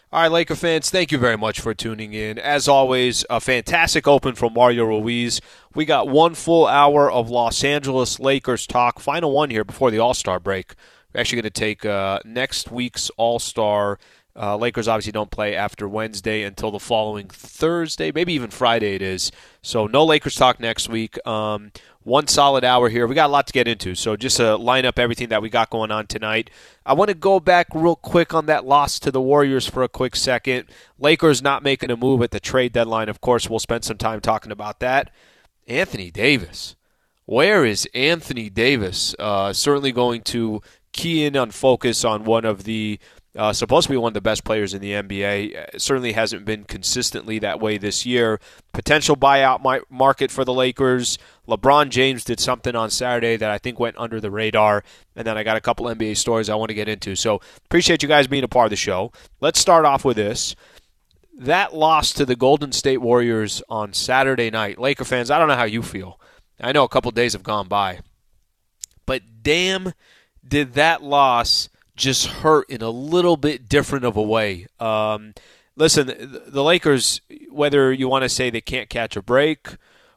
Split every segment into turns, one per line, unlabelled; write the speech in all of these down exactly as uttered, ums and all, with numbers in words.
All right, Laker fans, thank you very much for tuning in. As always, a fantastic open from Mario Ruiz. We got one full hour of Los Angeles Lakers talk. Final one here before the All-Star break. We're actually going to take uh, next week's All-Star. Uh, Lakers obviously don't play after Wednesday until the following Thursday, maybe even Friday it is. So no Lakers talk next week. Um, one solid hour here. We got a lot to get into, so just to line up everything that we got going on tonight. I want to go back real quick on that loss to the Warriors for a quick second. Lakers not making a move at the trade deadline. Of course, we'll spend some time talking about that. Anthony Davis. Where is Anthony Davis? Uh, certainly going to key in on focus on one of the Uh, supposed to be one of the best players in the N B A. Uh, certainly hasn't been consistently that way this year. Potential buyout mi- market for the Lakers. LeBron James did something on Saturday that I think went under the radar. And then I got a couple N B A stories I want to get into. So appreciate you guys being a part of the show. Let's start off with this. That loss to the Golden State Warriors on Saturday night. Laker fans, I don't know how you feel. I know a couple days have gone by. But damn, did that loss just hurt in a little bit different of a way. Um, listen, the Lakers, whether you want to say they can't catch a break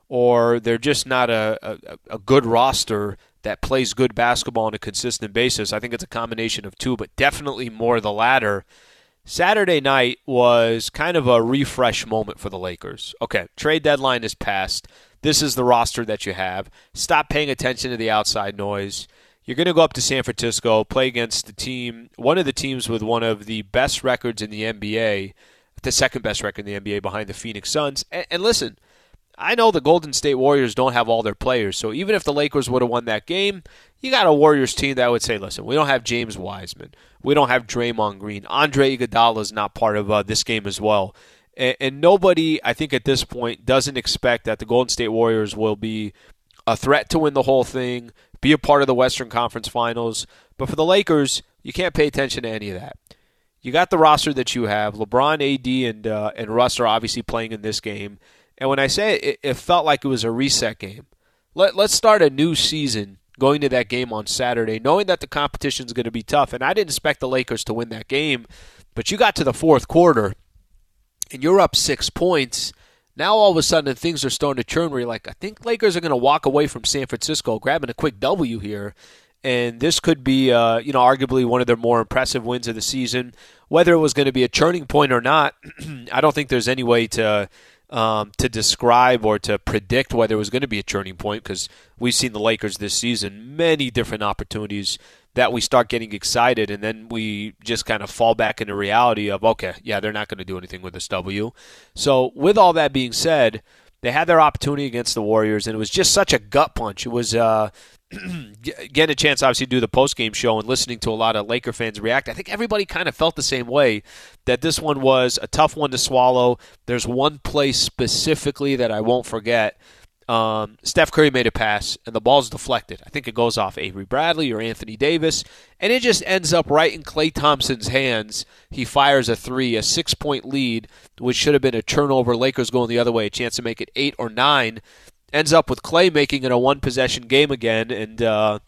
or they're just not a, a, a good roster that plays good basketball on a consistent basis, I think it's a combination of two, but definitely more the latter. Saturday night was kind of a refresh moment for the Lakers. Okay, trade deadline is passed. This is the roster that you have. Stop paying attention to the outside noise. You're going to go up to San Francisco, play against the team, one of the teams with one of the best records in the N B A, the second best record in the N B A behind the Phoenix Suns. And, and listen, I know the Golden State Warriors don't have all their players, so even if the Lakers would have won that game, you got a Warriors team that would say, listen, we don't have James Wiseman. We don't have Draymond Green. Andre Iguodala is not part of uh, this game as well. And, and nobody, I think at this point, doesn't expect that the Golden State Warriors will be a threat to win the whole thing, be a part of the Western Conference Finals. But for the Lakers, you can't pay attention to any of that. You got the roster that you have. LeBron, A D, and uh, and Russ are obviously playing in this game. And when I say it, it felt like it was a reset game. Let, let's start a new season going to that game on Saturday, knowing that the competition is going to be tough. And I didn't expect the Lakers to win that game. But you got to the fourth quarter, and you're up six points. Now all of a sudden things are starting to churn where you're like, I think Lakers are going to walk away from San Francisco grabbing a quick W here. And this could be, uh, you know, arguably one of their more impressive wins of the season. Whether it was going to be a turning point or not, I don't think there's any way to um, to describe or to predict whether it was going to be a turning point because we've seen the Lakers this season, many different opportunities that we start getting excited and then we just kind of fall back into reality of, okay, yeah, they're not going to do anything with this W. So with all that being said, they had their opportunity against the Warriors, and it was just such a gut punch. It was uh, getting a chance, obviously, to do the post-game show and listening to a lot of Laker fans react. I think everybody kind of felt the same way, that this one was a tough one to swallow. There's one play specifically that I won't forget. Um, Steph Curry made a pass, and the ball's deflected. I think it goes off Avery Bradley or Anthony Davis, and it just ends up right in Klay Thompson's hands. He fires a three, a six-point lead, which should have been a turnover. Lakers going the other way, a chance to make it eight or nine. Ends up with Klay making it a one-possession game again, and uh,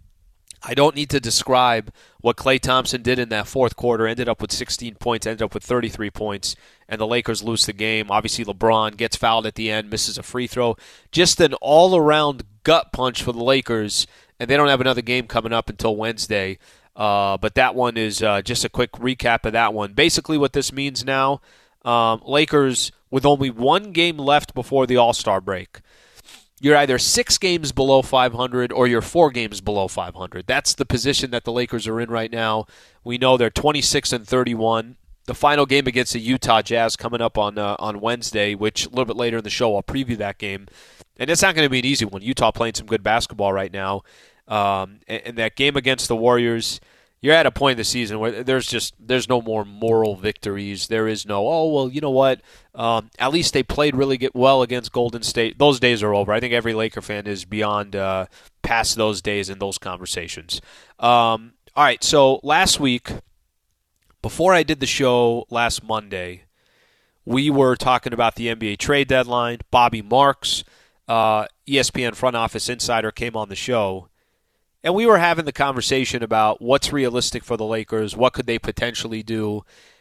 I don't need to describe what Klay Thompson did in that fourth quarter. Ended up with sixteen points, ended up with thirty-three points, and the Lakers lose the game. Obviously, LeBron gets fouled at the end, misses a free throw. Just an all-around gut punch for the Lakers, and they don't have another game coming up until Wednesday. Uh, but that one is uh, just a quick recap of that one. Basically, what this means now, um, Lakers with only one game left before the All-Star break. You're either six games below five hundred or you're four games below five hundred. That's the position that the Lakers are in right now. We know they're twenty-six and thirty-one. The final game against the Utah Jazz coming up on uh, on Wednesday, which a little bit later in the show I'll preview that game. And it's not going to be an easy one. Utah playing some good basketball right now. Um, and, and that game against the Warriors, you're at a point in the season where there's just there's no more moral victories. There is no, oh, well, you know what? Um, at least they played really get well against Golden State. Those days are over. I think every Laker fan is beyond uh, past those days and those conversations. Um, all right, so last week, before I did the show last Monday, we were talking about the N B A trade deadline. Bobby Marks, uh, E S P N front office insider, came on the show. And we were having the conversation about what's realistic for the Lakers, what could they potentially do.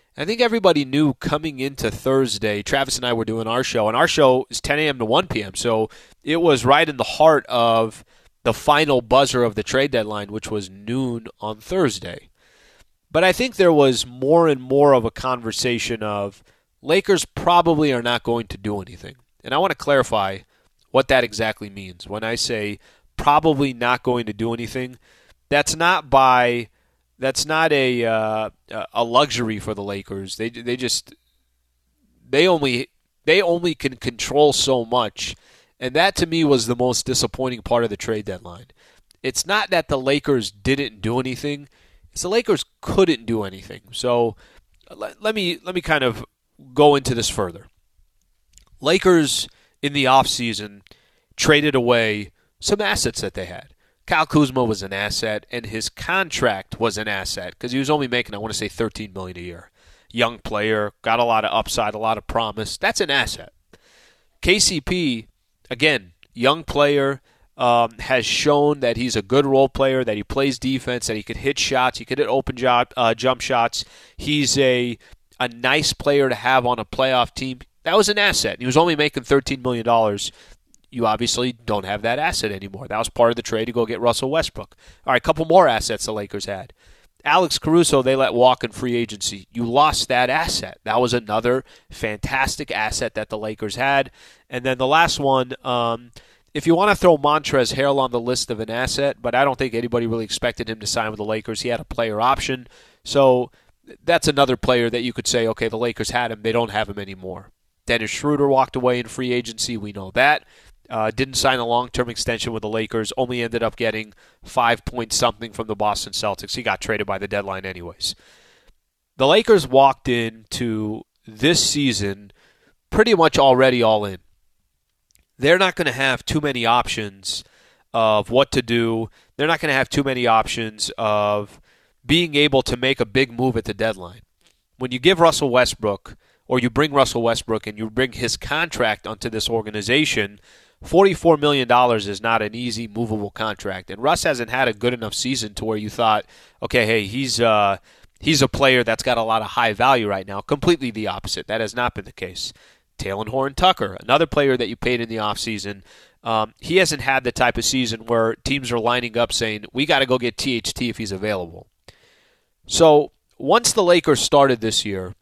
I think everybody knew coming into Thursday, Travis and I were doing our show, and our show is ten a.m. to one p.m., so it was right in the heart of the final buzzer of the trade deadline, which was noon on Thursday. But I think there was more and more of a conversation of Lakers probably are not going to do anything. And I want to clarify what that exactly means. When I say probably not going to do anything, that's not by that's not a uh, a luxury for the Lakers. They they just they only they only can control so much, and that to me was the most disappointing part of the trade deadline. It's not that the Lakers didn't do anything; it's the Lakers couldn't do anything. So let, let me let me kind of go into this further. Lakers in the offseason traded away some assets that they had. Kyle Kuzma was an asset, and his contract was an asset because he was only making, I want to say, thirteen million dollars a year. Young player, got a lot of upside, a lot of promise. That's an asset. K C P, again, young player, um, has shown that he's a good role player, that he plays defense, that he could hit shots, he could hit open job, uh, jump shots. He's a a nice player to have on a playoff team. That was an asset. He was only making thirteen million dollars. You obviously don't have that asset anymore. That was part of the trade to go get Russell Westbrook. All right, a couple more assets the Lakers had. Alex Caruso, they let walk in free agency. You lost that asset. That was another fantastic asset that the Lakers had. And then the last one, um, if you want to throw Montrezl Harrell on the list of an asset, but I don't think anybody really expected him to sign with the Lakers. He had a player option. So that's another player that you could say, okay, the Lakers had him. They don't have him anymore. Dennis Schroeder walked away in free agency. We know that. Uh, didn't sign a long-term extension with the Lakers. Only ended up getting five point something from the Boston Celtics. He got traded by the deadline anyways. The Lakers walked into this season pretty much already all in. They're not going to have too many options of what to do. They're not going to have too many options of being able to make a big move at the deadline. When you give Russell Westbrook, or you bring Russell Westbrook and you bring his contract onto this organization, forty-four million dollars is not an easy, movable contract. And Russ hasn't had a good enough season to where you thought, okay, hey, he's uh, he's a player that's got a lot of high value right now. Completely the opposite. That has not been the case. Talen Horton-Tucker, another player that you paid in the offseason, um, he hasn't had the type of season where teams are lining up saying, we got to go get T H T if he's available. So once the Lakers started this year,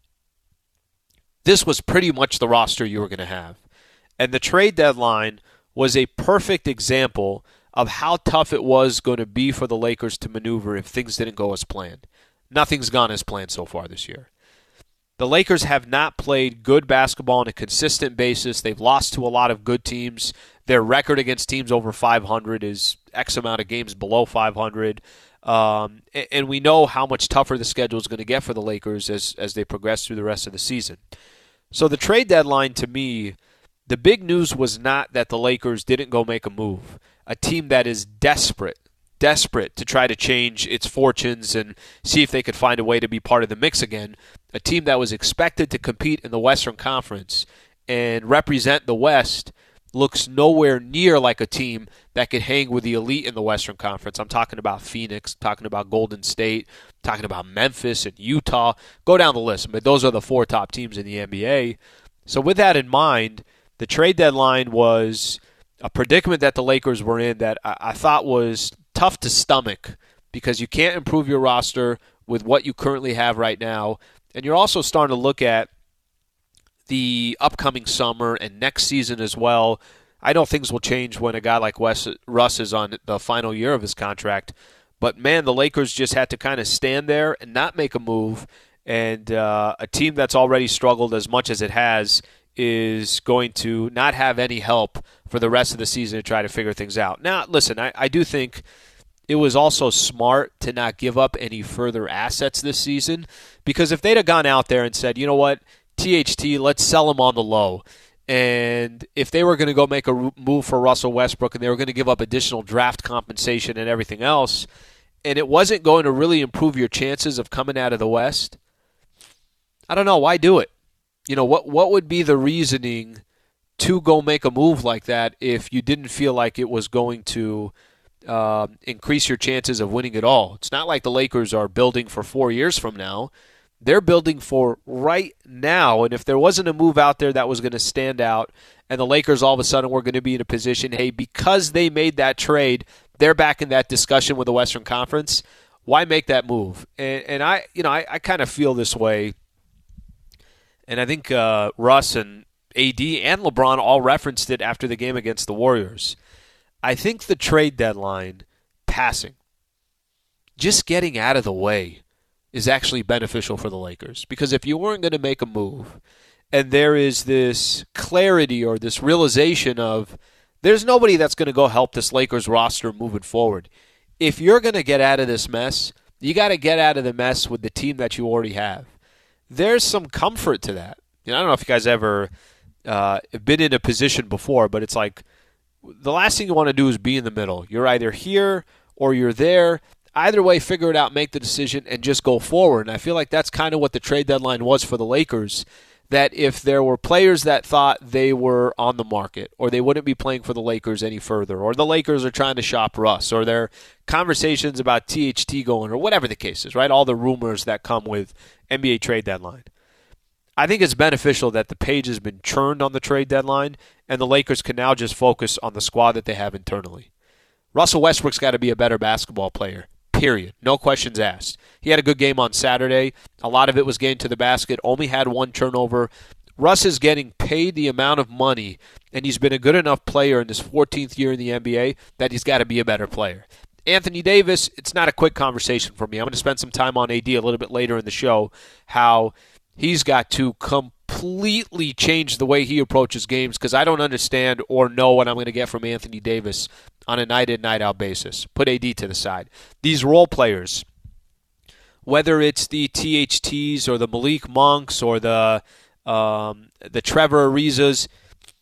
this was pretty much the roster you were going to have. And the trade deadline was a perfect example of how tough it was going to be for the Lakers to maneuver if things didn't go as planned. Nothing's gone as planned so far this year. The Lakers have not played good basketball on a consistent basis. They've lost to a lot of good teams. Their record against teams over five hundred is X amount of games below five hundred. Um, and we know how much tougher the schedule is going to get for the Lakers as, as they progress through the rest of the season. So the trade deadline, to me, the big news was not that the Lakers didn't go make a move. A team that is desperate, desperate to try to change its fortunes and see if they could find a way to be part of the mix again. A team that was expected to compete in the Western Conference and represent the West looks nowhere near like a team that could hang with the elite in the Western Conference. I'm talking about Phoenix, talking about Golden State, talking about Memphis and Utah. Go down the list. But those are the four top teams in the N B A. So with that in mind, the trade deadline was a predicament that the Lakers were in that I, I thought was tough to stomach because you can't improve your roster with what you currently have right now. And you're also starting to look at the upcoming summer and next season as well. I know things will change when a guy like Wes, Russ is on the final year of his contract. But, man, the Lakers just had to kind of stand there and not make a move. And uh, a team that's already struggled as much as it has is going to not have any help for the rest of the season to try to figure things out. Now, listen, I, I do think it was also smart to not give up any further assets this season because if they'd have gone out there and said, you know what, T H T, let's sell him on the low. And if they were going to go make a move for Russell Westbrook and they were going to give up additional draft compensation and everything else, and it wasn't going to really improve your chances of coming out of the West, I don't know, why do it? You know, what what would be the reasoning to go make a move like that if you didn't feel like it was going to uh, increase your chances of winning it all? It's not like the Lakers are building for four years from now. They're building for right now, and if there wasn't a move out there that was going to stand out, and the Lakers all of a sudden were going to be in a position, hey, because they made that trade, they're back in that discussion with the Western Conference, why make that move? And, and I, you know, I, I kind of feel this way, and I think uh, Russ and A D and LeBron all referenced it after the game against the Warriors. I think the trade deadline passing, just getting out of the way, is actually beneficial for the Lakers. Because if you weren't going to make a move, and there is this clarity or this realization of there's nobody that's going to go help this Lakers roster moving forward. If you're going to get out of this mess, you got to get out of the mess with the team that you already have. There's some comfort to that. You know, I don't know if you guys ever uh, been in a position before, but it's like the last thing you want to do is be in the middle. You're either here or you're there. Either way, figure it out, make the decision, and just go forward. And I feel like that's kind of what the trade deadline was for the Lakers, that if there were players that thought they were on the market or they wouldn't be playing for the Lakers any further, or the Lakers are trying to shop Russ, or there are conversations about T H T going, or whatever the case is, right? All the rumors that come with N B A trade deadline. I think it's beneficial that the page has been churned on the trade deadline, and the Lakers can now just focus on the squad that they have internally. Russell Westbrook's got to be a better basketball player. Period. No questions asked. He had a good game on Saturday. A lot of it was getting to the basket. Only had one turnover. Russ is getting paid the amount of money, and he's been a good enough player in his fourteenth year in the N B A that he's got to be a better player. Anthony Davis, it's not a quick conversation for me. I'm going to spend some time on A D a little bit later in the show, how he's got to completely change the way he approaches games, because I don't understand or know what I'm going to get from Anthony Davis on a night-in, night-out basis. Put A D to the side. These role players, whether it's the T H Ts or the Malik Monks or the um, the Trevor Arizas,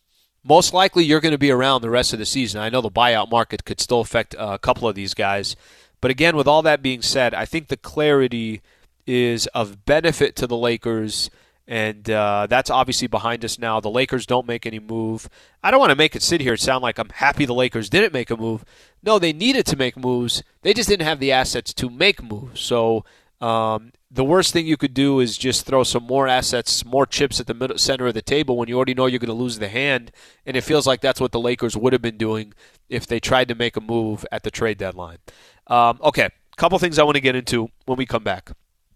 most likely you're going to be around the rest of the season. I know the buyout market could still affect a couple of these guys. But again, with all that being said, I think the clarity is of benefit to the Lakers, and uh, that's obviously behind us now. The Lakers don't make any move. I don't want to make it sit here and sound like I'm happy the Lakers didn't make a move. No, they needed to make moves. They just didn't have the assets to make moves. So um, the worst thing you could do is just throw some more assets, more chips at the middle, center of the table when you already know you're going to lose the hand, and it feels like that's what the Lakers would have been doing if they tried to make a move at the trade deadline. Um, okay, a couple things I want to get into when we come back.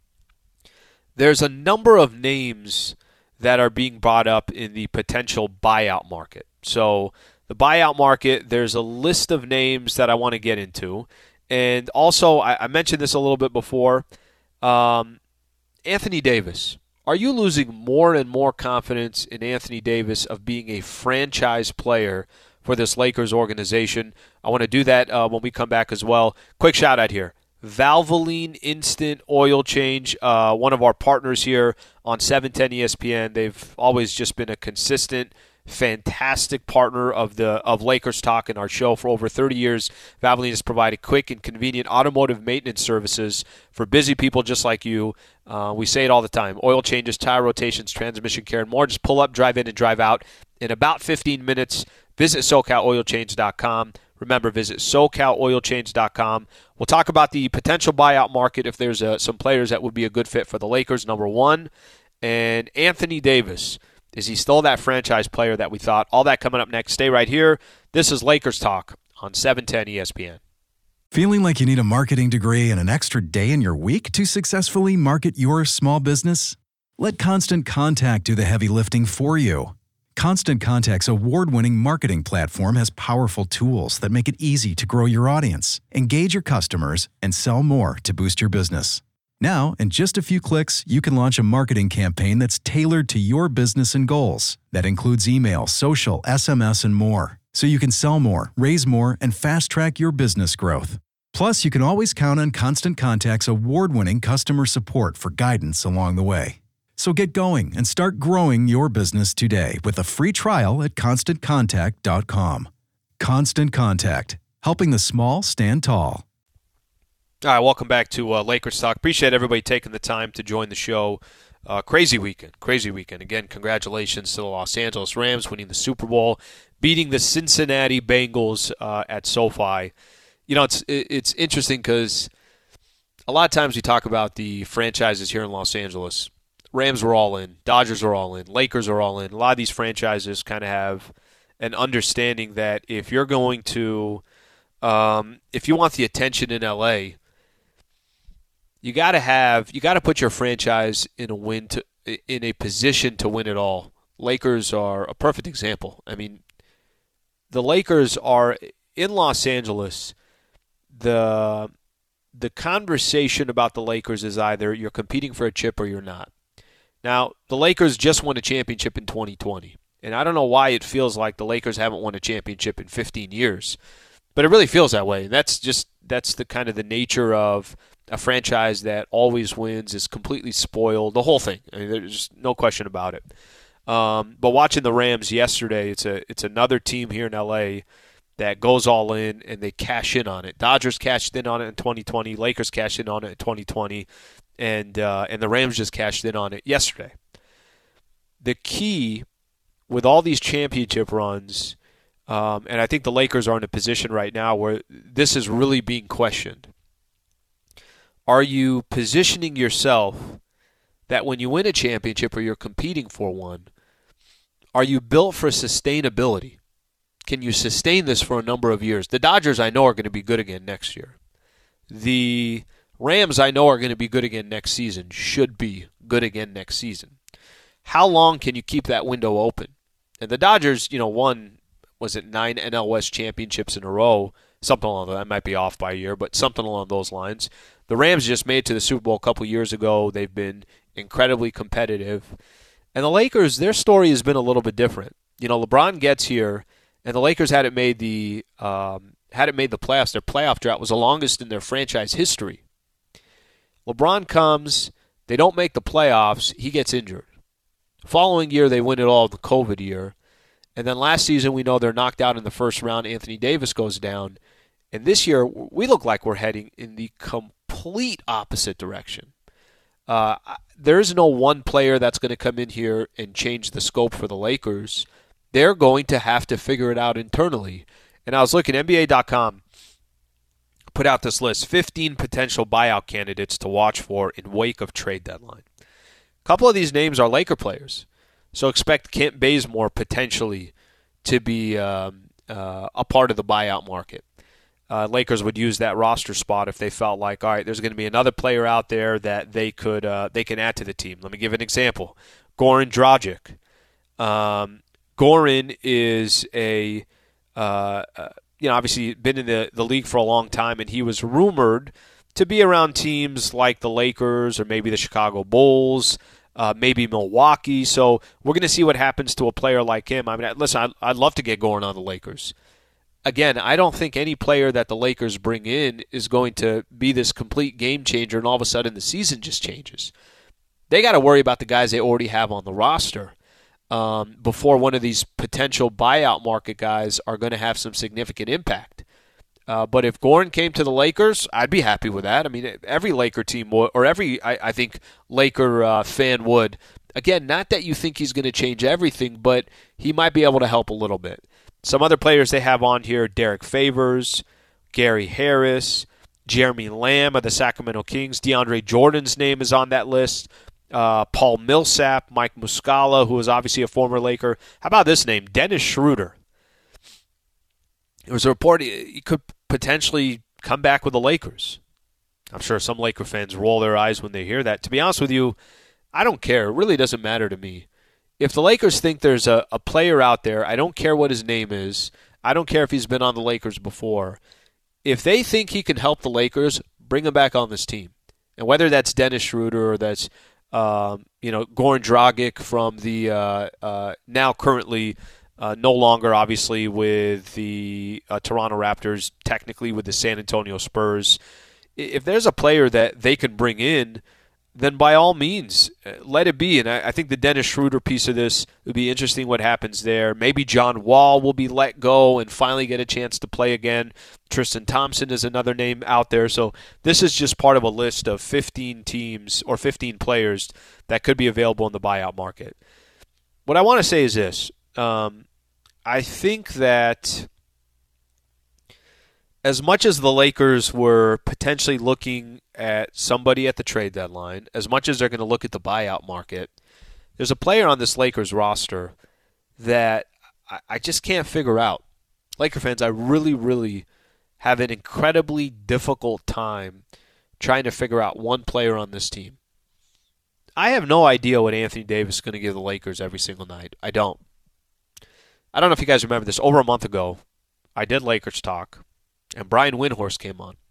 There's a number of names that are being brought up in the potential buyout market. So the buyout market, there's a list of names that I want to get into. And also, I, I mentioned this a little bit before, um, Anthony Davis. Are you losing more and more confidence in Anthony Davis of being a franchise player for this Lakers organization? I want to do that uh, when we come back as well. Quick shout out here. Valvoline Instant Oil Change, uh, one of our partners here on seven ten E S P N. They've always just been a consistent, fantastic partner of the of Lakers Talk and our show for over thirty years. Valvoline has provided quick and convenient automotive maintenance services for busy people just like you. Uh, we say it all the time. Oil changes, tire rotations, transmission care, and more. Just pull up, drive in, and drive out in about fifteen minutes. Visit so cal oil change dot com. Remember, visit so cal oil change dot com. We'll talk about the potential buyout market if there's uh, some players that would be a good fit for the Lakers, number one. And Anthony Davis, is he still that franchise player that we thought? All that coming up next. Stay right here. This is Lakers Talk on seven ten E S P N.
Feeling like you need a marketing degree and an extra day in your week to successfully market your small business? Let Constant Contact do the heavy lifting for you. Constant Contact's award-winning marketing platform has powerful tools that make it easy to grow your audience, engage your customers, and sell more to boost your business. Now, in just a few clicks, you can launch a marketing campaign that's tailored to your business and goals. That includes email, social, S M S, and more. So you can sell more, raise more, and fast-track your business growth. Plus, you can always count on Constant Contact's award-winning customer support for guidance along the way. So get going and start growing your business today with a free trial at constant contact dot com. Constant Contact, helping the small stand tall.
All right, welcome back to uh, Lakers Talk. Appreciate everybody taking the time to join the show. Uh, crazy weekend, crazy weekend. Again, congratulations to the Los Angeles Rams winning the Super Bowl, beating the Cincinnati Bengals uh, at SoFi. You know, it's it's interesting because a lot of times we talk about the franchises here in Los Angeles. Rams were all in. Dodgers are all in. Lakers are all in. A lot of these franchises kind of have an understanding that if you're going to, um, if you want the attention in L A, you got to have, you got to put your franchise in a win to, in a position to win it all. Lakers are a perfect example. I mean, the Lakers are in Los Angeles. The the conversation about the Lakers is either you're competing for a chip or you're not. Now, the Lakers just won a championship in twenty twenty, and I don't know why it feels like the Lakers haven't won a championship in fifteen years, but it really feels that way. And that's just that's the kind of the nature of a franchise that always wins, is completely spoiled, the whole thing. I mean, there's no question about it. Um, but watching the Rams yesterday, it's a it's another team here in L A that goes all in and they cash in on it. Dodgers cashed in on it in twenty twenty. Lakers cashed in on it in twenty twenty. And uh, and the Rams just cashed in on it yesterday. The key with all these championship runs, um, and I think the Lakers are in a position right now where this is really being questioned. Are you positioning yourself that when you win a championship or you're competing for one, are you built for sustainability? Can you sustain this for a number of years? The Dodgers, I know, are going to be good again next year. The Rams, I know, are going to be good again next season, should be good again next season. How long can you keep that window open? And the Dodgers, you know, won, was it nine N L West championships in a row? Something along that. I might be off by a year, but something along those lines. The Rams just made it to the Super Bowl a couple years ago. They've been incredibly competitive. And the Lakers, their story has been a little bit different. You know, LeBron gets here, and the Lakers hadn't made the um, hadn't made the playoffs. Their playoff drought was the longest in their franchise history. LeBron comes, they don't make the playoffs, he gets injured. Following year, they win it all the COVID year. And then last season, we know they're knocked out in the first round. Anthony Davis goes down. And this year, we look like we're heading in the complete opposite direction. Uh, there is no one player that's going to come in here and change the scope for the Lakers. They're going to have to figure it out internally. And I was looking, N B A dot com put out this list, fifteen potential buyout candidates to watch for in wake of trade deadline. A couple of these names are Laker players. So expect Kent Bazemore potentially to be um, uh, a part of the buyout market. Uh, Lakers would use that roster spot if they felt like, all right, there's going to be another player out there that they could uh, they can add to the team. Let me give an example. Goran Dragic. Um, Goran is a uh, uh, you know obviously been in the, the league for a long time, and he was rumored to be around teams like the Lakers or maybe the Chicago Bulls. Uh, maybe Milwaukee. So we're going to see what happens to a player like him. I mean, listen, I'd, I'd love to get Goran on the Lakers. Again, I don't think any player that the Lakers bring in is going to be this complete game changer and all of a sudden the season just changes. They got to worry about the guys they already have on the roster um, before one of these potential buyout market guys are going to have some significant impact. Uh, but if Goran came to the Lakers, I'd be happy with that. I mean, every Laker team would, or every, I, I think, Laker uh, fan would. Again, not that you think he's going to change everything, but he might be able to help a little bit. Some other players they have on here, Derek Favors, Gary Harris, Jeremy Lamb of the Sacramento Kings. DeAndre Jordan's name is on that list. Uh, Paul Millsap, Mike Muscala, who is obviously a former Laker. How about this name, Dennis Schroeder? There was a report he could potentially come back with the Lakers. I'm sure some Laker fans roll their eyes when they hear that. To be honest with you, I don't care. It really doesn't matter to me. If the Lakers think there's a, a player out there, I don't care what his name is. I don't care if he's been on the Lakers before. If they think he can help the Lakers, bring him back on this team. And whether that's Dennis Schroeder or that's um, you know Goran Dragic from the uh, uh, now currently Uh, no longer, obviously, with the uh, Toronto Raptors, technically with the San Antonio Spurs. If there's a player that they can bring in, then by all means, let it be. And I, I think the Dennis Schroeder piece of this would be interesting what happens there. Maybe John Wall will be let go and finally get a chance to play again. Tristan Thompson is another name out there. So this is just part of a list of fifteen teams or fifteen players that could be available in the buyout market. What I want to say is this. Um, I think that as much as the Lakers were potentially looking at somebody at the trade deadline, as much as they're going to look at the buyout market, there's a player on this Lakers roster that I, I just can't figure out. Laker fans, I really, really have an incredibly difficult time trying to figure out one player on this team. I have no idea what Anthony Davis is going to give the Lakers every single night. I don't. I don't know if you guys remember this. Over a month ago, I did Lakers Talk, and Brian Windhorst came on.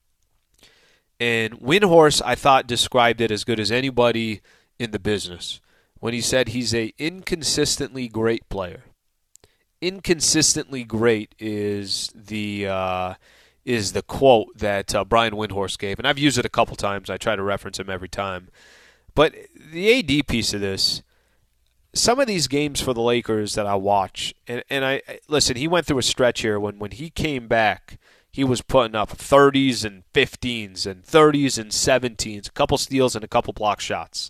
And Windhorst, I thought, described it as good as anybody in the business when he said he's a inconsistently great player. Inconsistently great is the uh, is the quote that uh, Brian Windhorst gave, and I've used it a couple times. I try to reference him every time. But the A D piece of this, some of these games for the Lakers that I watch, and, and I listen, he went through a stretch here when, when he came back, he was putting up thirties and fifteens and thirties and seventeens, a couple steals and a couple block shots.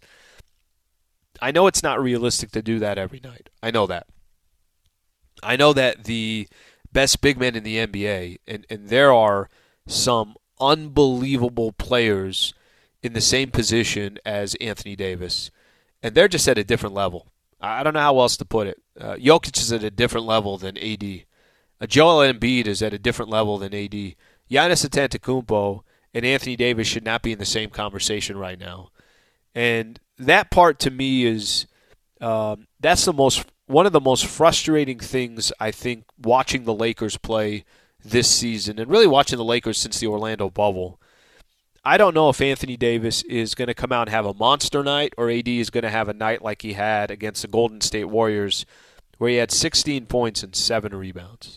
I know it's not realistic to do that every night. I know that. I know that the best big men in the N B A, and, and there are some unbelievable players in the same position as Anthony Davis, and they're just at a different level. I don't know how else to put it. Uh, Jokic is at a different level than A D. Uh, Joel Embiid is at a different level than A D. Giannis Antetokounmpo and Anthony Davis should not be in the same conversation right now. And that part to me is um, that's the most one of the most frustrating things I think watching the Lakers play this season, and really watching the Lakers since the Orlando bubble. I don't know if Anthony Davis is going to come out and have a monster night, or A D is going to have a night like he had against the Golden State Warriors where he had sixteen points and seven rebounds.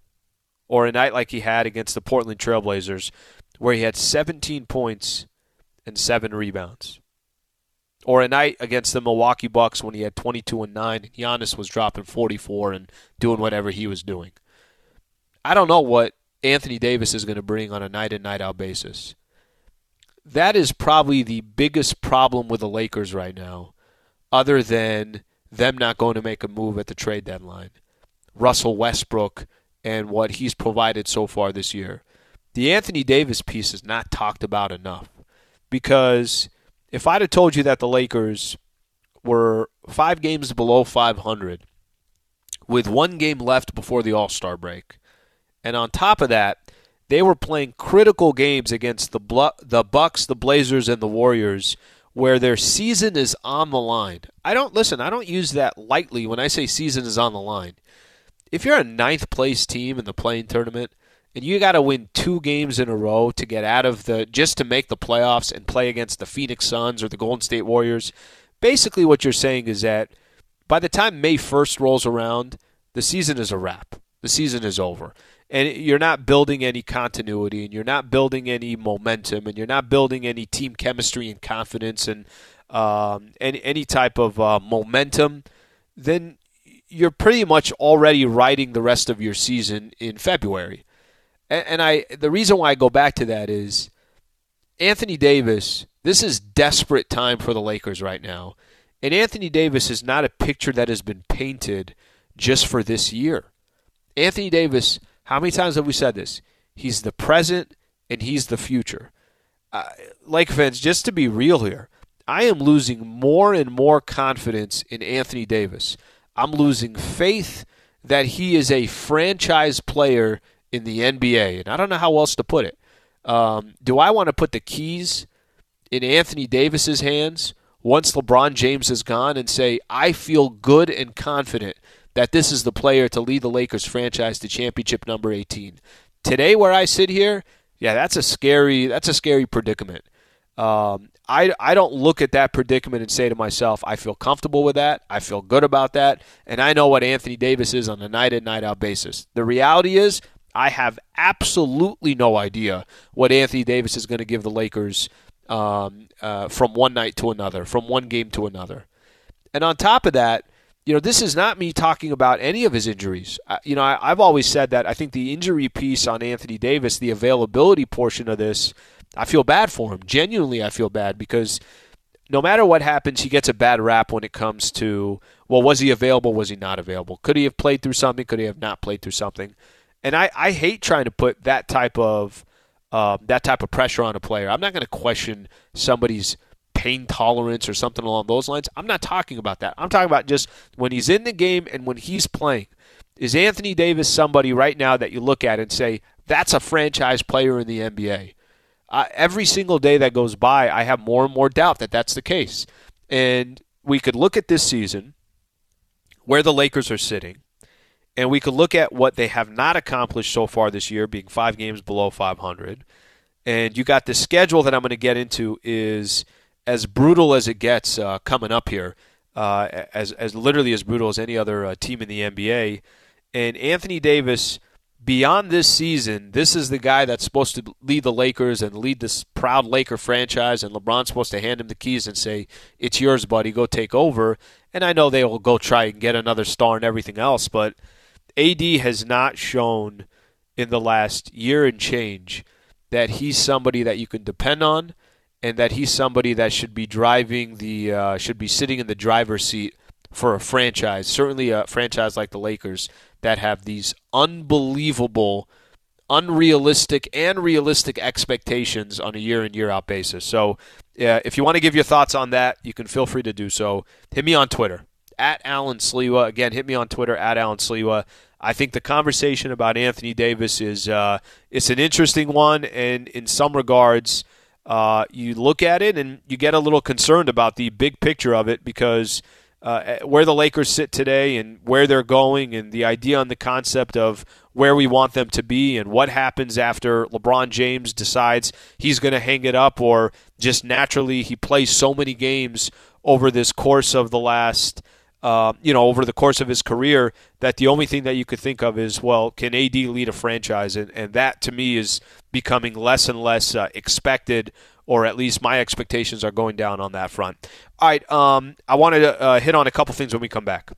Or a night like he had against the Portland Trail Blazers where he had seventeen points and seven rebounds. Or a night against the Milwaukee Bucks when he had twenty-two and nine and Giannis was dropping forty-four and doing whatever he was doing. I don't know what Anthony Davis is going to bring on a night-in, night-out basis. That is probably the biggest problem with the Lakers right now, other than them not going to make a move at the trade deadline. Russell Westbrook and what he's provided so far this year. The Anthony Davis piece is not talked about enough, because if I'd have told you that the Lakers were five games below five hundred with one game left before the All-Star break, and on top of that, they were playing critical games against the Blu- the Bucks, the Blazers, and the Warriors, where their season is on the line. I don't listen. I don't use that lightly when I say season is on the line. If you're a ninth place team in the play-in tournament and you got to win two games in a row to get out of the just to make the playoffs and play against the Phoenix Suns or the Golden State Warriors, basically what you're saying is that by the time May first rolls around, the season is a wrap. The season is over. And you're not building any continuity, and you're not building any momentum, and you're not building any team chemistry and confidence and um, any, any type of uh, momentum, then you're pretty much already writing the rest of your season in February. And, and I the reason why I go back to that is Anthony Davis, this is desperate time for the Lakers right now. And Anthony Davis is not a picture that has been painted just for this year. Anthony Davis, how many times have we said this? He's the present and he's the future. Uh, Laker fans, just to be real here, I am losing more and more confidence in Anthony Davis. I'm losing faith that he is a franchise player in the N B A, and I don't know how else to put it. Um, do I want to put the keys in Anthony Davis's hands once LeBron James is gone and say, I feel good and confident that this is the player to lead the Lakers franchise to championship number eighteen? Today, where I sit here, yeah, that's a scary that's a scary predicament. Um, I, I don't look at that predicament and say to myself, I feel comfortable with that, I feel good about that, and I know what Anthony Davis is on a night-in, night-out basis. The reality is I have absolutely no idea what Anthony Davis is going to give the Lakers um, uh, from one night to another, from one game to another. And on top of that, you know, this is not me talking about any of his injuries. Uh, you know, I, I've always said that I think the injury piece on Anthony Davis, the availability portion of this, I feel bad for him. Genuinely, I feel bad because no matter what happens, he gets a bad rap when it comes to, well, was he available? Was he not available? Could he have played through something? Could he have not played through something? And I, I hate trying to put that type of uh, that type of pressure on a player. I'm not going to question somebody's pain tolerance or something along those lines. I'm not talking about that. I'm talking about just when he's in the game and when he's playing. Is Anthony Davis somebody right now that you look at and say, that's a franchise player in the N B A? Uh, every single day that goes by, I have more and more doubt that that's the case. And we could look at this season, where the Lakers are sitting, and we could look at what they have not accomplished so far this year, being five games below five hundred. And you got the schedule that I'm going to get into is as brutal as it gets uh, coming up here, uh, as as literally as brutal as any other uh, team in the N B A. And Anthony Davis, beyond this season, this is the guy that's supposed to lead the Lakers and lead this proud Laker franchise, and LeBron's supposed to hand him the keys and say, it's yours, buddy, go take over. And I know they will go try and get another star and everything else, but A D has not shown in the last year and change that he's somebody that you can depend on and that he's somebody that should be driving the uh, should be sitting in the driver's seat for a franchise, certainly a franchise like the Lakers that have these unbelievable, unrealistic, and realistic expectations on a year in, year out basis. So uh, if you want to give your thoughts on that, you can feel free to do so. Hit me on Twitter, at Alan Sliwa. Again, hit me on Twitter, at Alan Sliwa. I think the conversation about Anthony Davis is uh, it's an interesting one, and in some regards, uh, you look at it and you get a little concerned about the big picture of it because uh, where the Lakers sit today and where they're going and the idea and the concept of where we want them to be and what happens after LeBron James decides he's going to hang it up or just naturally he plays so many games over this course of the last Uh, you know, over the course of his career, that the only thing that you could think of is, well, can A D lead a franchise? And, and that, to me, is becoming less and less uh, expected, or at least my expectations are going down on that front. All right, um, I wanted to uh, hit on a couple things when we come back.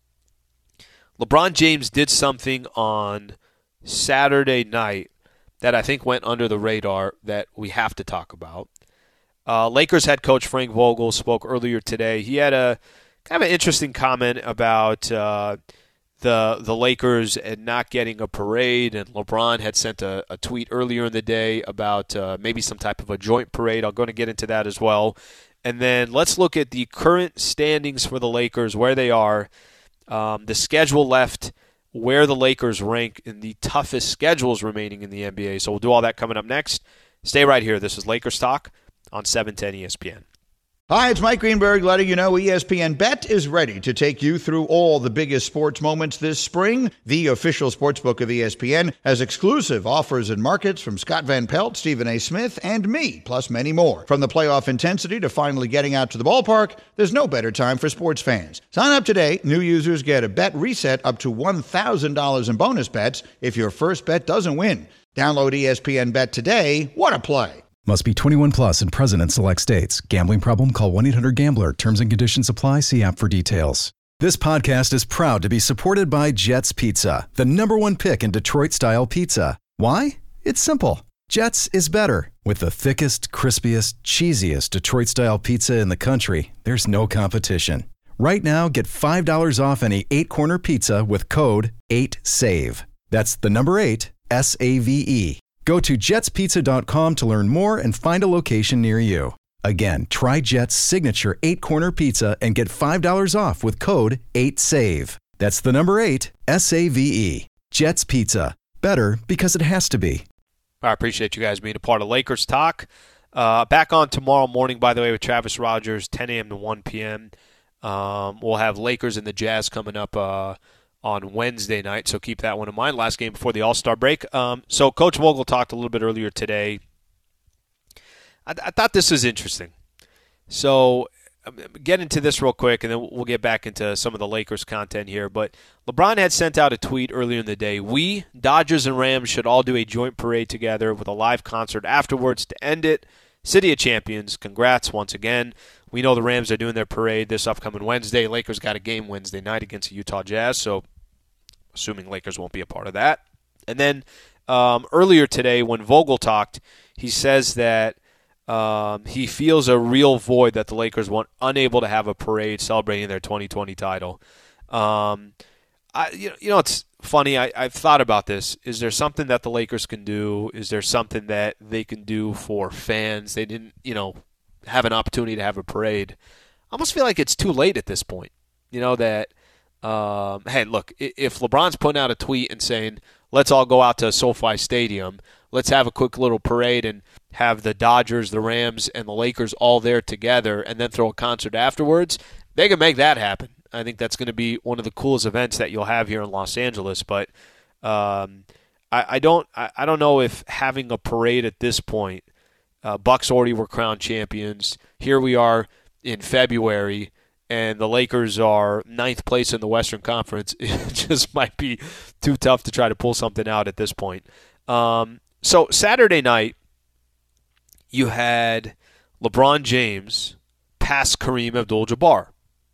LeBron James did something on Saturday night that I think went under the radar that we have to talk about. Uh, Lakers head coach Frank Vogel spoke earlier today. He had a kind of an interesting comment about uh, the the Lakers and not getting a parade, and LeBron had sent a, a tweet earlier in the day about uh, maybe some type of a joint parade. I'm going to get into that as well. And then let's look at the current standings for the Lakers, where they are, um, the schedule left, where the Lakers rank in the toughest schedules remaining in the N B A. So we'll do all that coming up next. Stay right here. This is Lakers Talk on seven ten E S P N.
Hi, it's Mike Greenberg letting you know E S P N Bet is ready to take you through all the biggest sports moments this spring. The official sportsbook of E S P N has exclusive offers and markets from Scott Van Pelt, Stephen A. Smith, and me, plus many more. From the playoff intensity to finally getting out to the ballpark, there's no better time for sports fans. Sign up today. New users get a bet reset up to one thousand dollars in bonus bets if your first bet doesn't win. Download E S P N Bet today. What a play.
Must be twenty-one plus and present in select states. Gambling problem? Call one eight hundred gambler. Terms and conditions apply. See app for details. This podcast is proud to be supported by Jets Pizza, the number one pick in Detroit-style pizza. Why? It's simple. Jets is better. With the thickest, crispiest, cheesiest Detroit-style pizza in the country, there's no competition. Right now, get five dollars off any eight-corner pizza with code eight save. That's the number eight, S A V E. Go to jets pizza dot com to learn more and find a location near you. Again, try Jet's signature eight-corner pizza and get five dollars off with code eight save. That's the number eight, S A V E. Jet's Pizza. Better because it has to be.
I appreciate you guys being a part of Lakers Talk. Uh, back on tomorrow morning, by the way, with Travis Rogers, ten a.m. to one p.m. Um, we'll have Lakers and the Jazz coming up uh on Wednesday night, so keep that one in mind. Last game before the All-Star break. Um, so Coach Vogel talked a little bit earlier today. I, I thought this was interesting. So um, get into this real quick, and then we'll get back into some of the Lakers content here. But LeBron had sent out a tweet earlier in the day. We, Dodgers and Rams, should all do a joint parade together with a live concert afterwards to end it. City of Champions, congrats once again. We know the Rams are doing their parade this upcoming Wednesday. Lakers got a game Wednesday night against the Utah Jazz, so assuming Lakers won't be a part of that. And then um, earlier today when Vogel talked, he says that um, he feels a real void that the Lakers weren't unable to have a parade celebrating their twenty twenty title. Um, I, you know, you know, it's funny. I, I've thought about this. Is there something that the Lakers can do? Is there something that they can do for fans? They didn't, you know, have an opportunity to have a parade. I almost feel like it's too late at this point. You know, that, um, hey, look, if LeBron's putting out a tweet and saying, let's all go out to SoFi Stadium, let's have a quick little parade and have the Dodgers, the Rams, and the Lakers all there together and then throw a concert afterwards, they can make that happen. I think that's going to be one of the coolest events that you'll have here in Los Angeles. But um, I, I don't I, I don't know if having a parade at this point, uh, Bucks already were crowned champions. Here we are in February, and the Lakers are ninth place in the Western Conference. It just might be too tough to try to pull something out at this point. Um, so Saturday night, you had LeBron James pass Kareem Abdul-Jabbar.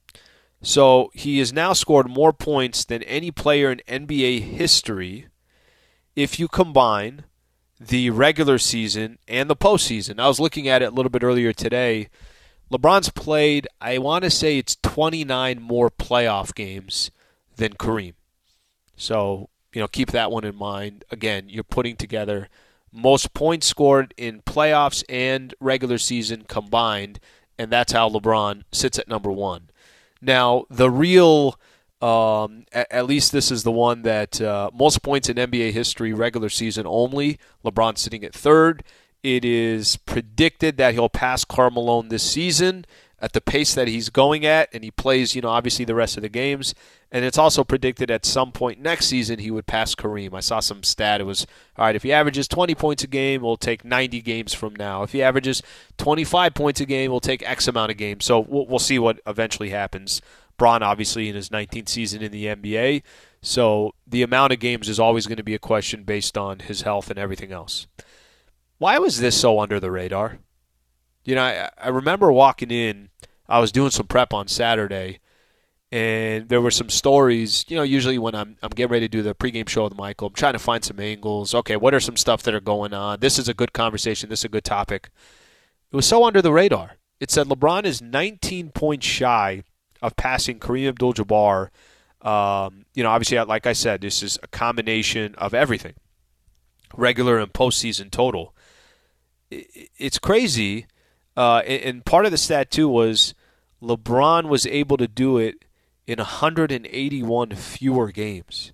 So he has now scored more points than any player in N B A history if you combine the regular season and the postseason. I was looking at it a little bit earlier today. LeBron's played, I want to say it's twenty-nine more playoff games than Kareem. So, you know, keep that one in mind. Again, you're putting together most points scored in playoffs and regular season combined, and that's how LeBron sits at number one. Now, the real, um, at, at least this is the one that uh, most points in N B A history, regular season only, LeBron sitting at third. It is predicted that he'll pass Karl Malone this season at the pace that he's going at, and he plays, you know, obviously the rest of the games. And it's also predicted at some point next season he would pass Kareem. I saw some stat. It was, all right, if he averages twenty points a game, we'll take ninety games from now. If he averages twenty-five points a game, we'll take X amount of games. So we'll, we'll see what eventually happens. Bron, obviously, in his nineteenth season in the N B A. So the amount of games is always going to be a question based on his health and everything else. Why was this so under the radar? You know, I, I remember walking in, I was doing some prep on Saturday, and there were some stories, you know, usually when I'm I'm getting ready to do the pregame show with Michael, I'm trying to find some angles. Okay, what are some stuff that are going on? This is a good conversation. This is a good topic. It was so under the radar. It said LeBron is nineteen points shy of passing Kareem Abdul-Jabbar. Um, you know, obviously, like I said, this is a combination of everything, regular and postseason total. It's crazy, uh, and part of the stat, too, was LeBron was able to do it in one hundred eighty-one fewer games.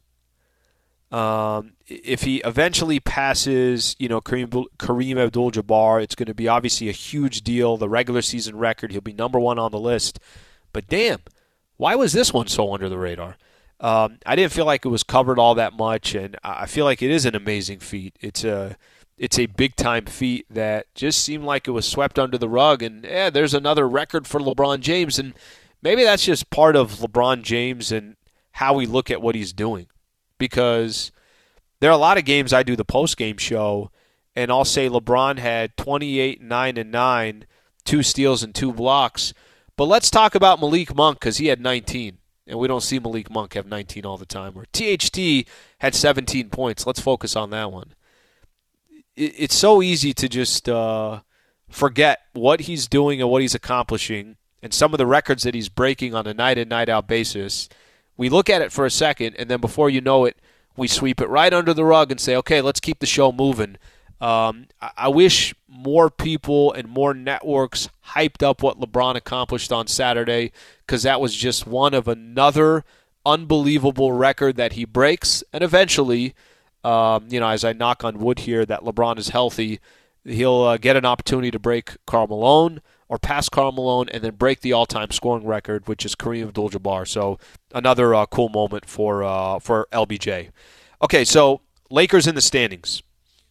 Um, if he eventually passes, you know, Kareem, Kareem Abdul-Jabbar, it's going to be obviously a huge deal. The regular season record, he'll be number one on the list. But damn, why was this one so under the radar? Um, I didn't feel like it was covered all that much, and I feel like it is an amazing feat. It's a It's a big-time feat that just seemed like it was swept under the rug, and yeah, there's another record for LeBron James, and maybe that's just part of LeBron James and how we look at what he's doing, because there are a lot of games I do the post-game show, and I'll say LeBron had twenty-eight, nine, and nine, two steals and two blocks, but let's talk about Malik Monk because he had nineteen, and we don't see Malik Monk have nineteen all the time, or T H T had seventeen points. Let's focus on that one. It's so easy to just uh, forget what he's doing and what he's accomplishing and some of the records that he's breaking on a night-in, night-out basis. We look at it for a second, and then before you know it, we sweep it right under the rug and say, okay, let's keep the show moving. Um, I wish more people and more networks hyped up what LeBron accomplished on Saturday, because that was just one of another unbelievable record that he breaks, and eventually – Um, you know, as I knock on wood here that LeBron is healthy, he'll uh, get an opportunity to break Karl Malone or pass Karl Malone and then break the all-time scoring record, which is Kareem Abdul-Jabbar. So another uh, cool moment for uh, for L B J. Okay, so Lakers in the standings.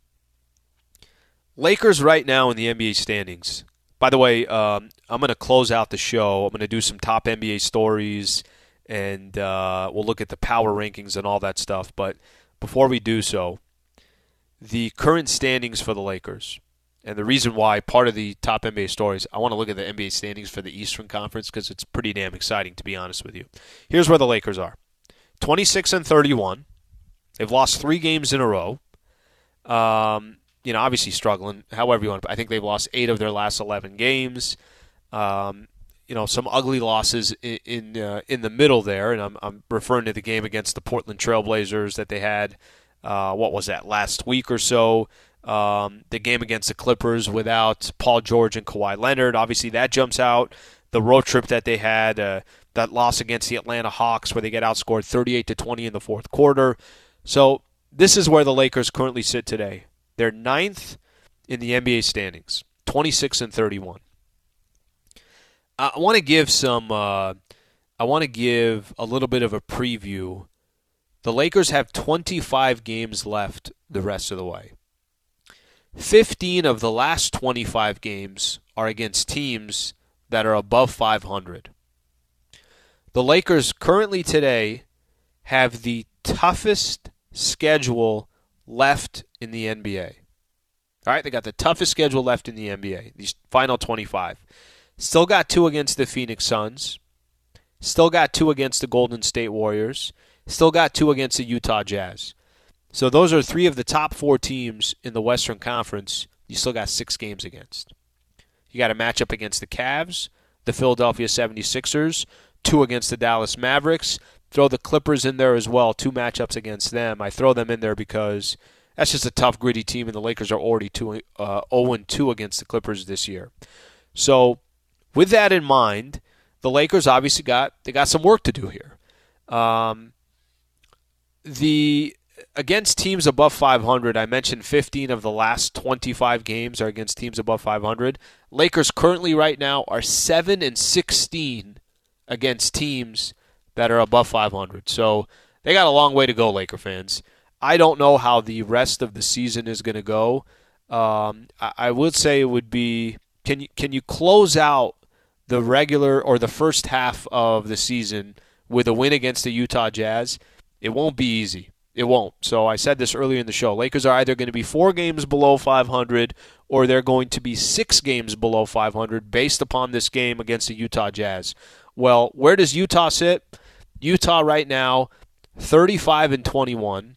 Lakers right now in the N B A standings. By the way, um, I'm going to close out the show. I'm going to do some top N B A stories, and uh, we'll look at the power rankings and all that stuff. But before we do so, the current standings for the Lakers, and the reason why part of the top N B A stories, I want to look at the N B A standings for the Eastern Conference because it's pretty damn exciting, to be honest with you. Here's where the Lakers are. twenty-six and thirty-one. They've lost three games in a row. Um, you know, obviously struggling, however you want. I think they've lost eight of their last eleven games. Um, you know, some ugly losses in in, uh, in the middle there, and I'm, I'm referring to the game against the Portland Trailblazers that they had, uh, what was that, last week or so, um, the game against the Clippers without Paul George and Kawhi Leonard. Obviously, that jumps out. The road trip that they had, uh, that loss against the Atlanta Hawks where they get outscored thirty-eight to twenty in the fourth quarter. So this is where the Lakers currently sit today. They're ninth in the N B A standings, twenty-six and thirty-one. I want to give some. Uh, I want to give a little bit of a preview. The Lakers have twenty-five games left the rest of the way. fifteen of the last twenty-five games are against teams that are above five hundred. The Lakers currently today have the toughest schedule left in the N B A. All right, they got the toughest schedule left in the N B A, these final twenty-five. Still got two against the Phoenix Suns. Still got two against the Golden State Warriors. Still got two against the Utah Jazz. So those are three of the top four teams in the Western Conference you still got six games against. You got a matchup against the Cavs, the Philadelphia seventy-sixers, two against the Dallas Mavericks. Throw the Clippers in there as well, two matchups against them. I throw them in there because that's just a tough, gritty team, and the Lakers are already two, uh, oh and two against the Clippers this year. So with that in mind, the Lakers obviously got they got some work to do here. Um, the against teams above five hundred, I mentioned fifteen of the last twenty-five games are against teams above five hundred. Lakers currently right now are seven and sixteen against teams that are above five hundred. So they got a long way to go, Laker fans. I don't know how the rest of the season is going to go. Um, I, I would say it would be can you can you close out the regular or the first half of the season with a win against the Utah Jazz? It won't be easy. It won't. So I said this earlier in the show. Lakers are either going to be four games below five hundred or they're going to be six games below five hundred based upon this game against the Utah Jazz. Well, where does Utah sit? Utah right now, thirty-five and twenty-one.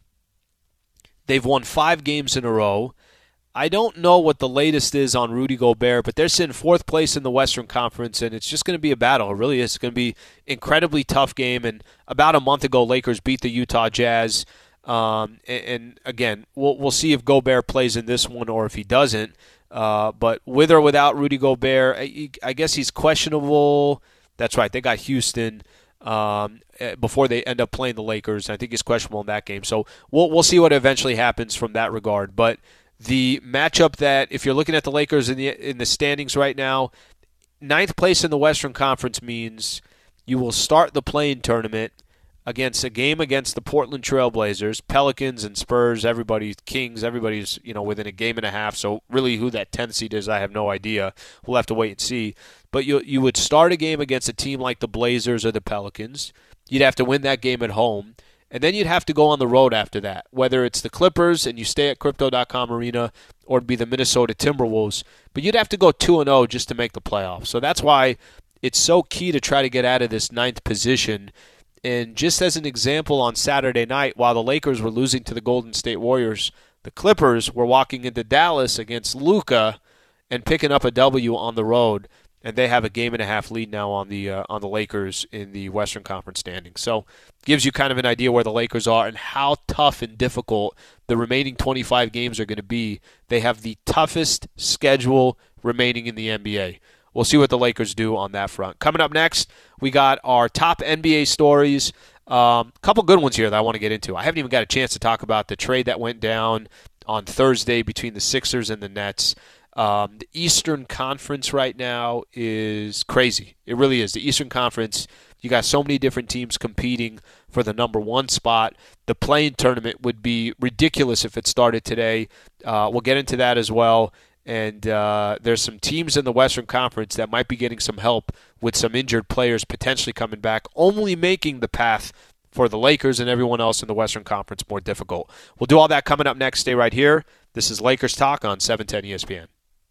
They've won five games in a row. I don't know what the latest is on Rudy Gobert, but they're sitting fourth place in the Western Conference, and it's just going to be a battle. It really is. It's going to be an incredibly tough game. And about a month ago, Lakers beat the Utah Jazz. Um, and, and again, we'll we'll see if Gobert plays in this one or if he doesn't. Uh, but with or without Rudy Gobert, I, I guess he's questionable. That's right. They got Houston um, before they end up playing the Lakers. I think he's questionable in that game. So we'll we'll see what eventually happens from that regard. But the matchup that, if you're looking at the Lakers in the in the standings right now, ninth place in the Western Conference means you will start the play-in tournament against a game against the Portland Trailblazers, Pelicans and Spurs, everybody, Kings, everybody's, you know, within a game and a half. So really who that tenth seed is, I have no idea. We'll have to wait and see. But you you would start a game against a team like the Blazers or the Pelicans. You'd have to win that game at home. And then you'd have to go on the road after that, whether it's the Clippers and you stay at Crypto dot com Arena or it'd be the Minnesota Timberwolves. But you'd have to go two and oh just to make the playoffs. So that's why it's so key to try to get out of this ninth position. And just as an example, on Saturday night, while the Lakers were losing to the Golden State Warriors, the Clippers were walking into Dallas against Luka and picking up a W on the road. And they have a game and a half lead now on the uh, on the Lakers in the Western Conference standings. So gives you kind of an idea where the Lakers are and how tough and difficult the remaining twenty-five games are going to be. They have the toughest schedule remaining in the N B A. We'll see what the Lakers do on that front. Coming up next, we got our top N B A stories. A um, couple good ones here that I want to get into. I haven't even got a chance to talk about the trade that went down on Thursday between the Sixers and the Nets. Um, the Eastern Conference right now is crazy. It really is. The Eastern Conference, you got so many different teams competing for the number one spot. The play-in tournament would be ridiculous if it started today. Uh, we'll get into that as well. And uh, there's some teams in the Western Conference that might be getting some help with some injured players potentially coming back, only making the path for the Lakers and everyone else in the Western Conference more difficult. We'll do all that coming up next. Stay right here. This is Lakers Talk on seven ten E S P N.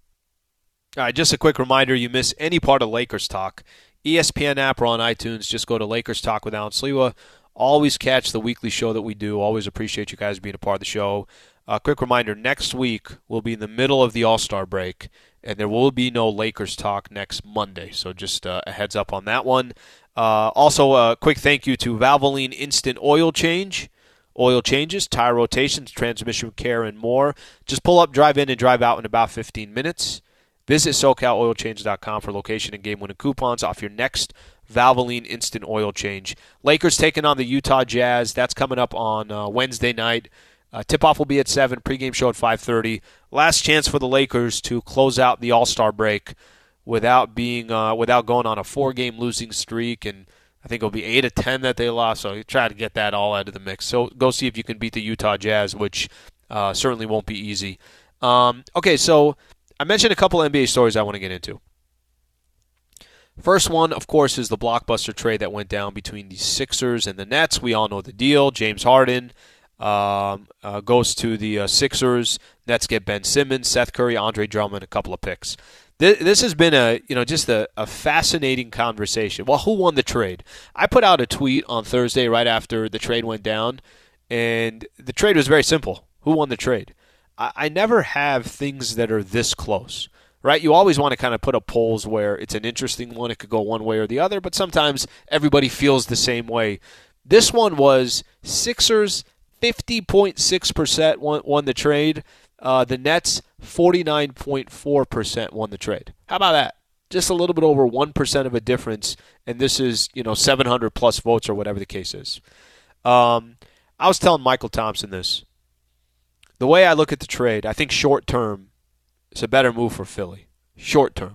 All right, just a quick reminder, you miss any part of Lakers Talk, E S P N app or on iTunes, just go to Lakers Talk with Alan Sliwa. Always catch the weekly show that we do. Always appreciate you guys being a part of the show. A uh, quick reminder, next week will be in the middle of the All-Star break, and there will be no Lakers talk next Monday. So just uh, a heads up on that one. Uh, also, a quick thank you to Valvoline Instant Oil Change. Oil changes, tire rotations, transmission care, and more. Just pull up, drive in, and drive out in about fifteen minutes. Visit SoCal Oil Change dot com for location and game-winning coupons off your next Valvoline Instant Oil Change. Lakers taking on the Utah Jazz. That's coming up on uh, Wednesday night. Uh, tip-off will be at seven, pregame show at five thirty. Last chance for the Lakers to close out the All-Star break without being uh, without going on a four-game losing streak, and I think it'll be eight of ten that they lost, so you try to get that all out of the mix. So go see if you can beat the Utah Jazz, which uh, certainly won't be easy. Um, okay, so I mentioned a couple N B A stories I want to get into. First one, of course, is the blockbuster trade that went down between the Sixers and the Nets. We all know the deal. James Harden um, uh, goes to the uh, Sixers. Nets get Ben Simmons, Seth Curry, Andre Drummond, a couple of picks. This has been a, you know, just a, a fascinating conversation. Well, who won the trade? I put out a tweet on Thursday right after the trade went down, and the trade was very simple. Who won the trade? I, I never have things that are this close, right? You always want to kind of put up polls where it's an interesting one. It could go one way or the other, but sometimes everybody feels the same way. This one was Sixers fifty point six percent won, won the trade. Uh, the Nets, forty-nine point four percent won the trade. How about that? Just a little bit over one percent of a difference, and this is, you know, seven hundred plus votes or whatever the case is. Um, I was telling Michael Thompson this. The way I look at the trade, I think short term, it's a better move for Philly. Short term.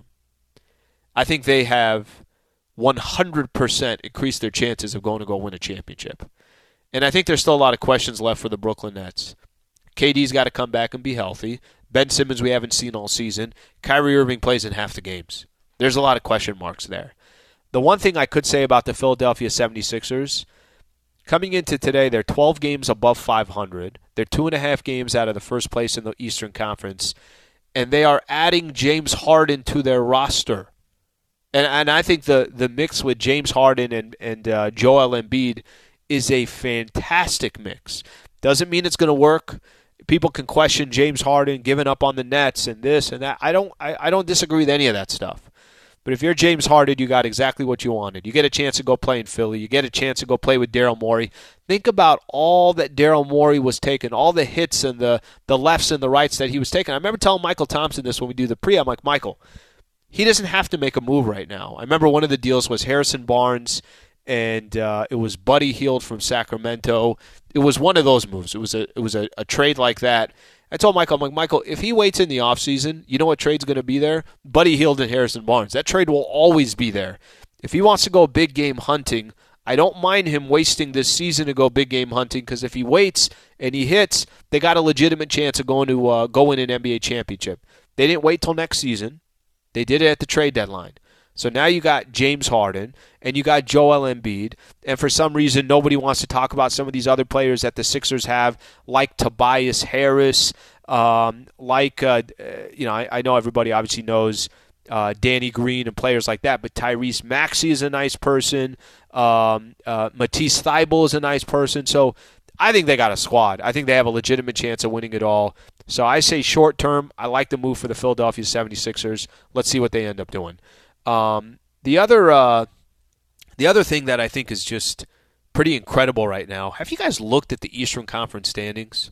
I think they have one hundred percent increased their chances of going to go win a championship. And I think there's still a lot of questions left for the Brooklyn Nets. K D's got to come back and be healthy. Ben Simmons we haven't seen all season. Kyrie Irving plays in half the games. There's a lot of question marks there. The one thing I could say about the Philadelphia seventy-sixers, coming into today, they're twelve games above five hundred. They're two and a half games out of the first place in the Eastern Conference. And they are adding James Harden to their roster. And and I think the, the mix with James Harden and, and uh, Joel Embiid is a fantastic mix. Doesn't mean it's going to work. People can question James Harden giving up on the Nets and this and that. I don't I, I don't disagree with any of that stuff. But if you're James Harden, you got exactly what you wanted. You get a chance to go play in Philly. You get a chance to go play with Daryl Morey. Think about all that Daryl Morey was taking, all the hits and the, the lefts and the rights that he was taking. I remember telling Michael Thompson this when we do the pre. I'm like, Michael, he doesn't have to make a move right now. I remember one of the deals was Harrison Barnes, and uh, it was Buddy Hield from Sacramento. It was one of those moves. It was a it was a, a trade like that. I told Michael, I'm like, Michael, if he waits in the offseason, you know what trade's going to be there? Buddy Hield and Harrison Barnes. That trade will always be there. If he wants to go big game hunting, I don't mind him wasting this season to go big game hunting, because if he waits and he hits, they got a legitimate chance of going to uh, go win an N B A championship. They didn't wait till next season. They did it at the trade deadline. So now you got James Harden and you got Joel Embiid, and for some reason nobody wants to talk about some of these other players that the Sixers have, like Tobias Harris, um, like uh, you know I, I know everybody obviously knows uh, Danny Green and players like that, but Tyrese Maxey is a nice person, um, uh, Matisse Thybulle is a nice person. So I think they got a squad. I think they have a legitimate chance of winning it all. So I say short term, I like the move for the Philadelphia seventy-sixers. Let's see what they end up doing. Um, the other uh, the other thing that I think is just pretty incredible right now, have you guys looked at the Eastern Conference standings?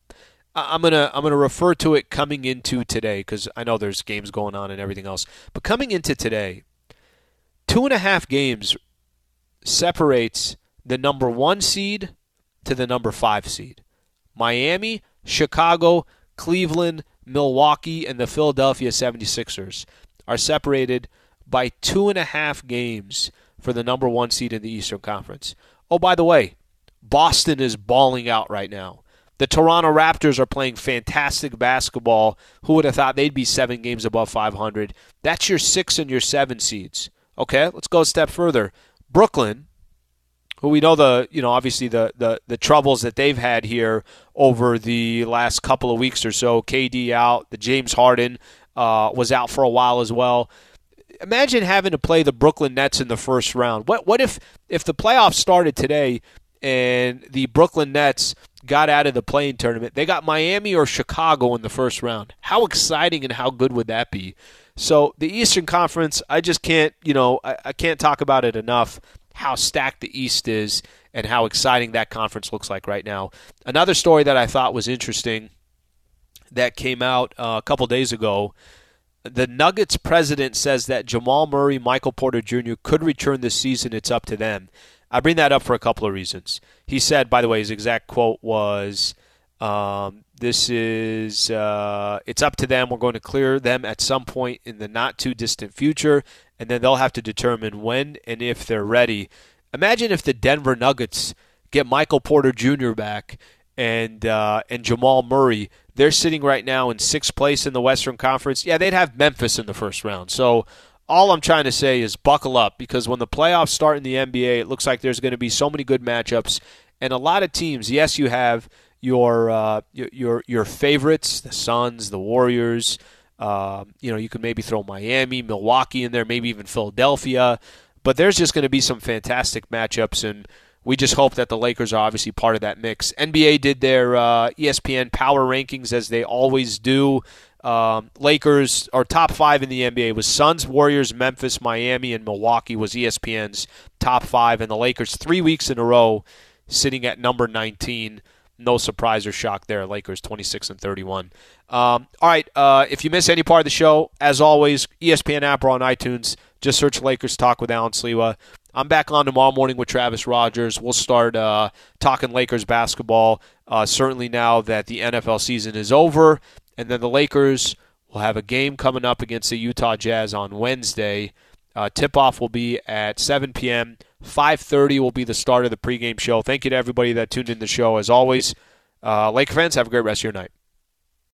I'm gonna I'm gonna refer to it coming into today, because I know there's games going on and everything else. But coming into today, two and a half games separates the number one seed to the number five seed. Miami, Chicago, Cleveland, Milwaukee, and the Philadelphia seventy-sixers are separated by two and a half games for the number one seed in the Eastern Conference. Oh, by the way, Boston is balling out right now. The Toronto Raptors are playing fantastic basketball. Who would have thought they'd be seven games above five hundred? That's your six and your seven seeds. Okay, let's go a step further. Brooklyn, who we know the, you know, obviously the, the, the troubles that they've had here over the last couple of weeks or so. K D out, the James Harden uh, was out for a while as well. Imagine having to play the Brooklyn Nets in the first round. What what if if the playoffs started today and the Brooklyn Nets got out of the play-in tournament, they got Miami or Chicago in the first round. How exciting and how good would that be? So the Eastern Conference, I just can't, you know, I, I can't talk about it enough, how stacked the East is and how exciting that conference looks like right now. Another story that I thought was interesting that came out uh, a couple days ago, the Nuggets president says that Jamal Murray, Michael Porter Junior could return this season. It's up to them. I bring that up for a couple of reasons. He said, by the way, his exact quote was, um, this is, uh, it's up to them. We're going to clear them at some point in the not-too-distant future, and then they'll have to determine when and if they're ready. Imagine if the Denver Nuggets get Michael Porter Junior back and uh, and Jamal Murray. They're sitting right now in sixth place in the Western Conference. Yeah, they'd have Memphis in the first round. So all I'm trying to say is buckle up, because when the playoffs start in the N B A, it looks like there's going to be so many good matchups. And a lot of teams, yes, you have your uh, your your favorites, the Suns, the Warriors. Uh, you know, you could maybe throw Miami, Milwaukee in there, maybe even Philadelphia. But there's just going to be some fantastic matchups, and we just hope that the Lakers are obviously part of that mix. N B A did their uh, E S P N Power Rankings, as they always do. Um, Lakers are top five in the N B A. It was Suns, Warriors, Memphis, Miami, and Milwaukee was E S P N's top five. And the Lakers, three weeks in a row, sitting at number nineteen. No surprise or shock there. Lakers twenty-six and thirty-one. Um, all right, uh, if you miss any part of the show, as always, E S P N app or on iTunes, just search Lakers Talk with Alan Sliwa. I'm back on tomorrow morning with Travis Rogers. We'll start uh, talking Lakers basketball, uh, certainly now that the N F L season is over. And then the Lakers will have a game coming up against the Utah Jazz on Wednesday. Uh, tip-off will be at seven p.m. five thirty will be the start of the pregame show. Thank you to everybody that tuned in the show. As always, uh, Laker fans, have a great rest of your night.